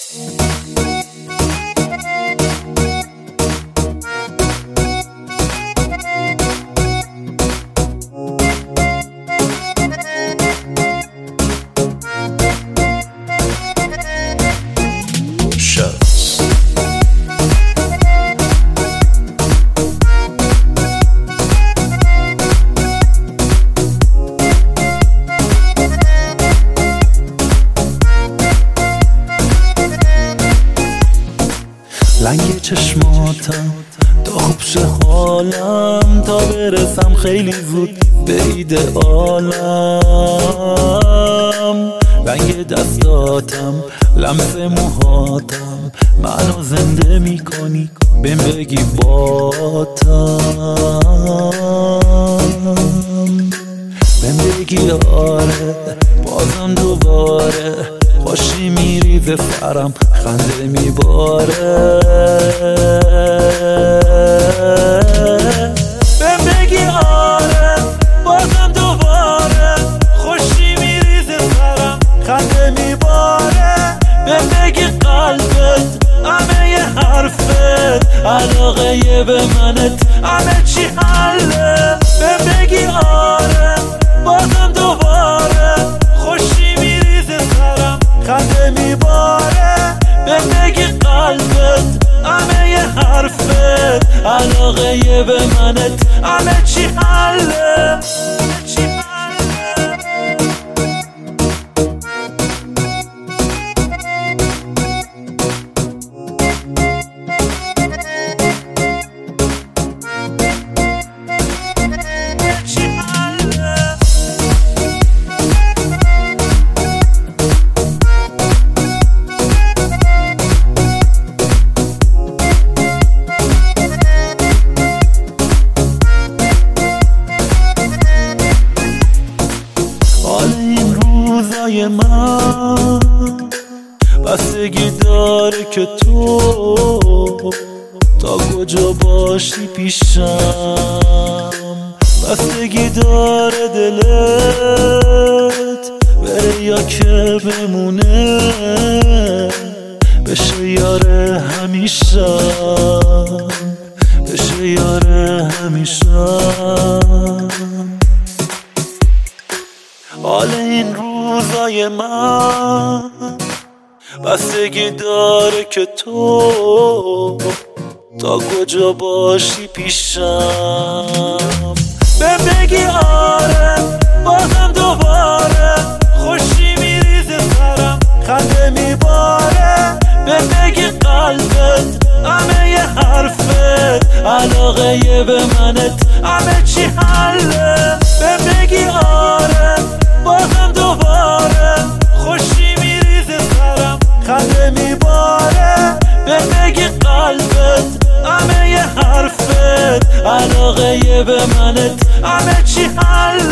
لنگ چشماتم تا خوب شه حالم، تا برسم خیلی زود به ایدئالم. رنگ دستاتم، لمس موهاتم، منو زنده میکنی بهم بگی باتم، بهم بگی آره بازم دوباره، خوشی میریزه سرم خنده میباره. بهم بگی آره بازم دوباره، خوشی میریزه سرم خنده میباره. بهم بگی قلبت همه ی حرفت، علاقه ی به منت همه چی حله. بهم بگی آره بازم دوباره، خوشی میریزه سرم خنده میباره. بهم بگی قلبت همه ی حرفت، علاقه ی به منت همه چی حله. من بستگی داره که تو تا کجا باشی پیشم، بستگی داره دلت بره یا که بمونه، بشه یاره همیشم، بشه یاره همیشم. حال این روزای من بستگی داره که تو تا کجا باشی پیشم. بهم بگی آره بازم دوباره، خوشی میریزه سرم خنده میباره. بهم بگی قلبت همه ی حرفت، علاقه ی به منت همه چی حله. بهم بگی آره بازم دوباره، خوشی میریزه سرم خنده میباره. بهم بگی قلبت همه ی حرفت، علاقه ی به منت همه چی حله.